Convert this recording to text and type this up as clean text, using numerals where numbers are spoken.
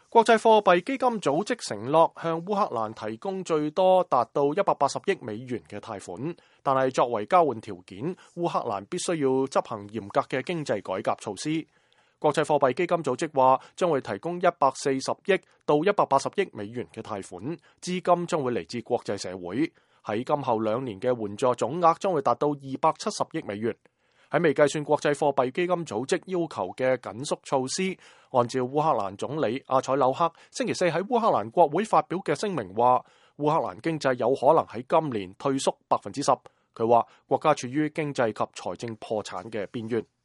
國際貨幣基金組織承諾向烏克蘭提供最多達到180億美元嘅貸款，但係作為交換條件，烏克蘭必須要執行嚴格嘅經濟改革措施。國際貨幣基金組織話將會提供140億到180億美元嘅貸款，資金將會嚟自國際社會，喺今後2年嘅援助總額將會達到270億美元。喺未計算國際貨幣基金組織要求嘅緊縮措施，按照烏克蘭總理阿塞紐克星期四喺烏克蘭國會發表嘅聲明話，烏克蘭經濟有可能喺今年退縮10%。佢話國家處於經濟及財政破產嘅邊緣。